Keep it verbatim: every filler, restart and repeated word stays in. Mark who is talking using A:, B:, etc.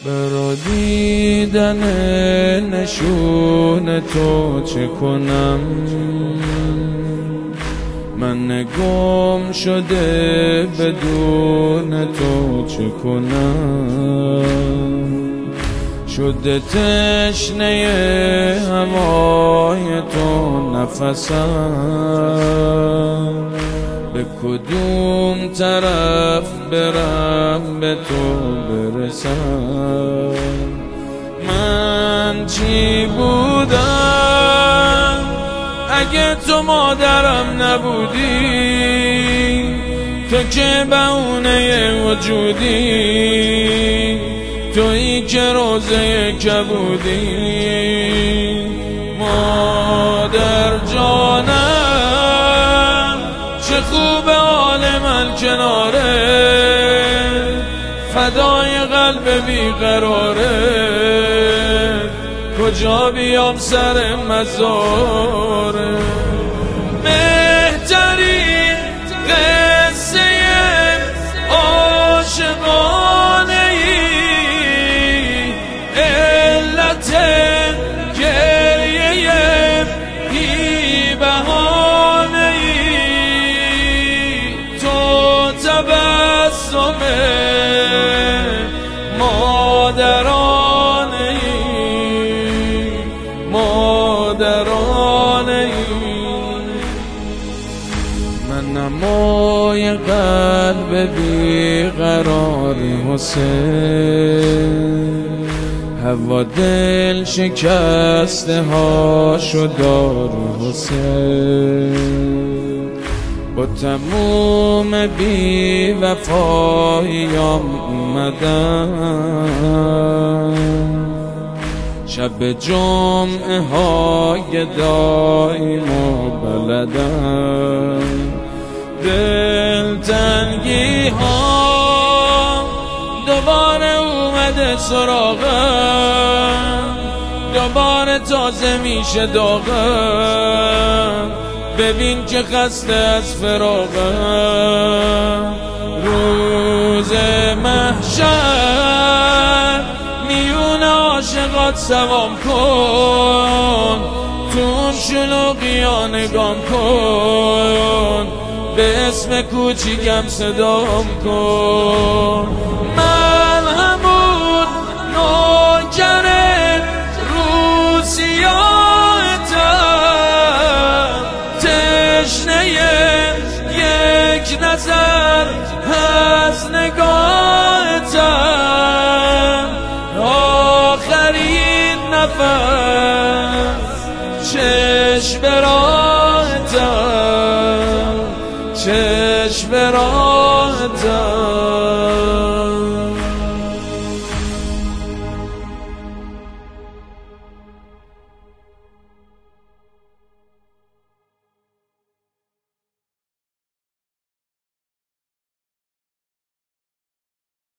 A: برا دیدن نشون تو چه کنم، من گم شده بدون تو چه کنم. شده تشنه هوای تو نفسم، به کدوم طرف برم به تو برسم. من چی بودم اگه تو مادرم نبودی؟ تو که بهونه وجودی، تویی که روزه کبودی. مادر جانم چه خوب حال من کناره، فدای قلب بیقراره. کجا بیام سر مزاره؟ بهترین قصه عاشقانه ای، علت گریه بی بهانه ای، تو تبسم مادرانه ای، مادرانه ای. من نمای قلب بیقرار حسین، هوا دل شکسته ها شدار حسین. با تموم بی وفاییام اومدم، شب جمعه های دایم و بلدم. دلتنگی ها دوباره اومده سراغم، دوباره تازه میشه داغم. ببین که خسته از فراغم. روز محشر میون عاشقات سوام کن، تو اون شلوغیا نگام کن، به اسم کوچیکم صدام کن. من همون نوکر روسیاه‌تم، تشنه یک نظر از نگاهتم. آخرین نفس چشم برا